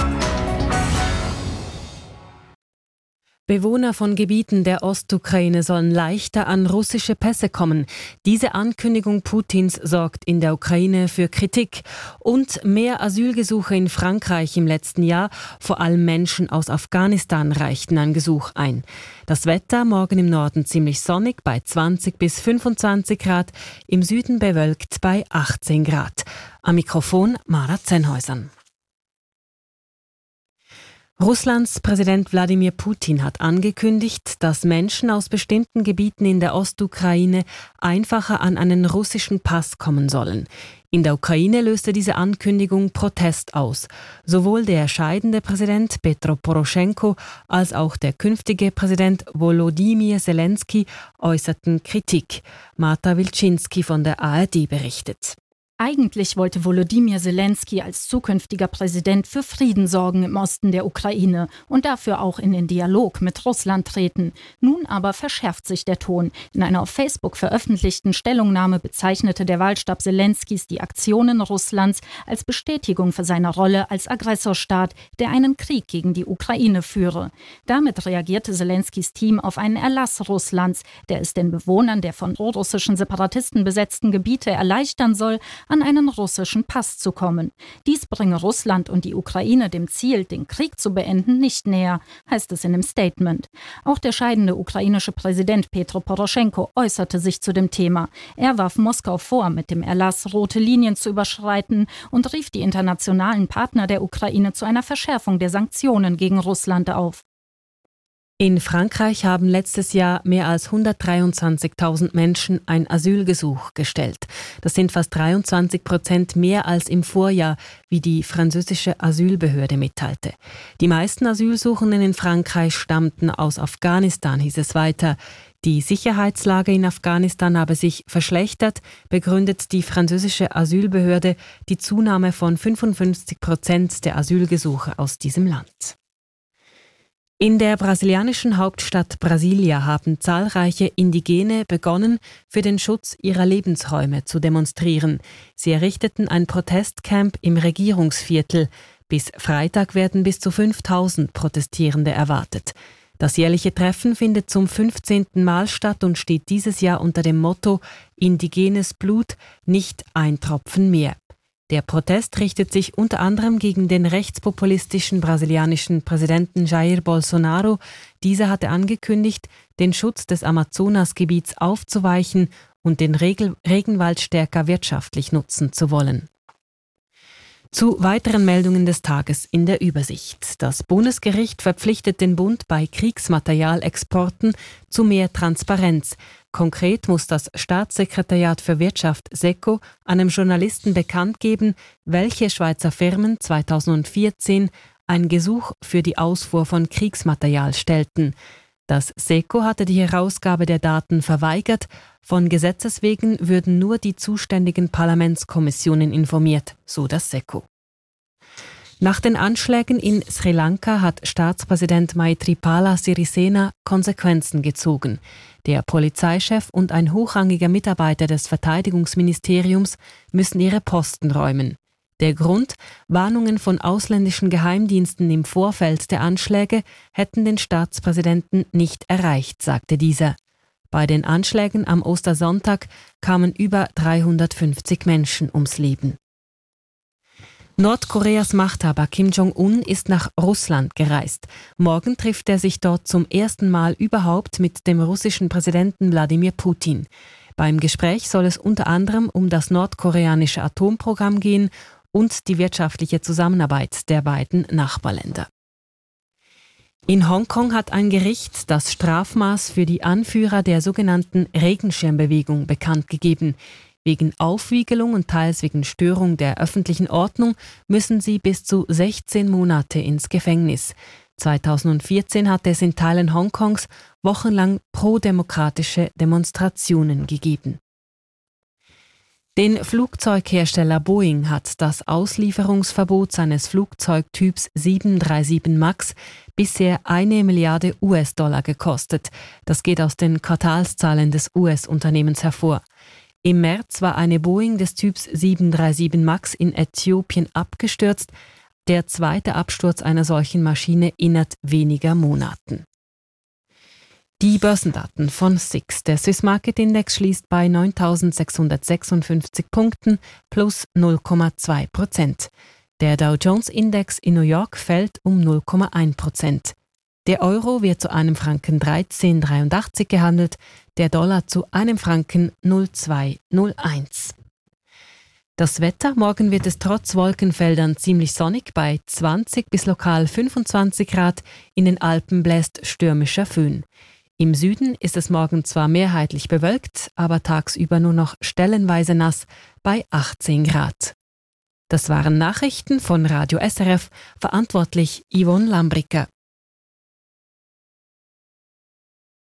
Bewohner von Gebieten der Ostukraine sollen leichter an russische Pässe kommen. Diese Ankündigung Putins sorgt in der Ukraine für Kritik. Und mehr Asylgesuche in Frankreich im letzten Jahr, vor allem Menschen aus Afghanistan, reichten ein Gesuch ein. Das Wetter morgen im Norden ziemlich sonnig bei 20 bis 25 Grad, im Süden bewölkt bei 18 Grad. Am Mikrofon Mara Zenhäusern. Russlands Präsident Wladimir Putin hat angekündigt, dass Menschen aus bestimmten Gebieten in der Ostukraine einfacher an einen russischen Pass kommen sollen. In der Ukraine löste diese Ankündigung Protest aus. Sowohl der scheidende Präsident Petro Poroschenko als auch der künftige Präsident Volodymyr Zelensky äußerten Kritik. Marta Wilczynski von der ARD berichtet. Eigentlich wollte Volodymyr Zelensky als zukünftiger Präsident für Frieden sorgen im Osten der Ukraine und dafür auch in den Dialog mit Russland treten. Nun aber verschärft sich der Ton. In einer auf Facebook veröffentlichten Stellungnahme bezeichnete der Wahlstab Zelenskys die Aktionen Russlands als Bestätigung für seine Rolle als Aggressorstaat, der einen Krieg gegen die Ukraine führe. Damit reagierte Zelenskys Team auf einen Erlass Russlands, der es den Bewohnern der von prorussischen Separatisten besetzten Gebiete erleichtern soll, an einen russischen Pass zu kommen. Dies bringe Russland und die Ukraine dem Ziel, den Krieg zu beenden, nicht näher, heißt es in dem Statement. Auch der scheidende ukrainische Präsident Petro Poroschenko äußerte sich zu dem Thema. Er warf Moskau vor, mit dem Erlass rote Linien zu überschreiten und rief die internationalen Partner der Ukraine zu einer Verschärfung der Sanktionen gegen Russland auf. In Frankreich haben letztes Jahr mehr als 123.000 Menschen ein Asylgesuch gestellt. Das sind fast 23% mehr als im Vorjahr, wie die französische Asylbehörde mitteilte. Die meisten Asylsuchenden in Frankreich stammten aus Afghanistan, hieß es weiter. Die Sicherheitslage in Afghanistan habe sich verschlechtert, begründet die französische Asylbehörde die Zunahme von 55% der Asylgesuche aus diesem Land. In der brasilianischen Hauptstadt Brasilia haben zahlreiche Indigene begonnen, für den Schutz ihrer Lebensräume zu demonstrieren. Sie errichteten ein Protestcamp im Regierungsviertel. Bis Freitag werden bis zu 5.000 Protestierende erwartet. Das jährliche Treffen findet zum 15. Mal statt und steht dieses Jahr unter dem Motto »Indigenes Blut, nicht ein Tropfen mehr«. Der Protest richtet sich unter anderem gegen den rechtspopulistischen brasilianischen Präsidenten Jair Bolsonaro. Dieser hatte angekündigt, den Schutz des Amazonasgebiets aufzuweichen und den Regenwald stärker wirtschaftlich nutzen zu wollen. Zu weiteren Meldungen des Tages in der Übersicht. Das Bundesgericht verpflichtet den Bund bei Kriegsmaterialexporten zu mehr Transparenz. Konkret muss das Staatssekretariat für Wirtschaft SECO einem Journalisten bekannt geben, welche Schweizer Firmen 2014 ein Gesuch für die Ausfuhr von Kriegsmaterial stellten. Das SECO hatte die Herausgabe der Daten verweigert. Von Gesetzes wegen würden nur die zuständigen Parlamentskommissionen informiert, so das SECO. Nach den Anschlägen in Sri Lanka hat Staatspräsident Maithripala Sirisena Konsequenzen gezogen. Der Polizeichef und ein hochrangiger Mitarbeiter des Verteidigungsministeriums müssen ihre Posten räumen. Der Grund: Warnungen von ausländischen Geheimdiensten im Vorfeld der Anschläge hätten den Staatspräsidenten nicht erreicht, sagte dieser. Bei den Anschlägen am Ostersonntag kamen über 350 Menschen ums Leben. Nordkoreas Machthaber Kim Jong-un ist nach Russland gereist. Morgen trifft er sich dort zum ersten Mal überhaupt mit dem russischen Präsidenten Wladimir Putin. Beim Gespräch soll es unter anderem um das nordkoreanische Atomprogramm gehen und die wirtschaftliche Zusammenarbeit der beiden Nachbarländer. In Hongkong hat ein Gericht das Strafmaß für die Anführer der sogenannten Regenschirmbewegung bekannt gegeben. Wegen Aufwiegelung und teils wegen Störung der öffentlichen Ordnung müssen sie bis zu 16 Monate ins Gefängnis. 2014 hatte es in Teilen Hongkongs wochenlang pro-demokratische Demonstrationen gegeben. Den Flugzeughersteller Boeing hat das Auslieferungsverbot seines Flugzeugtyps 737 MAX bisher 1 Milliarde US-Dollar gekostet. Das geht aus den Quartalszahlen des US-Unternehmens hervor. Im März war eine Boeing des Typs 737 MAX in Äthiopien abgestürzt. Der zweite Absturz einer solchen Maschine innerhalb weniger Monaten. Die Börsendaten von SIX. Der Swiss Market Index schließt bei 9.656 Punkten plus 0,2%. Der Dow Jones Index in New York fällt um 0,1%. Der Euro wird zu einem Franken 13,83 gehandelt, der Dollar zu einem Franken 0,201. Das Wetter: Morgen wird es trotz Wolkenfeldern ziemlich sonnig bei 20 bis lokal 25 Grad. In den Alpen bläst stürmischer Föhn. Im Süden ist es morgen zwar mehrheitlich bewölkt, aber tagsüber nur noch stellenweise nass bei 18 Grad. Das waren Nachrichten von Radio SRF, verantwortlich Yvonne Lambricker.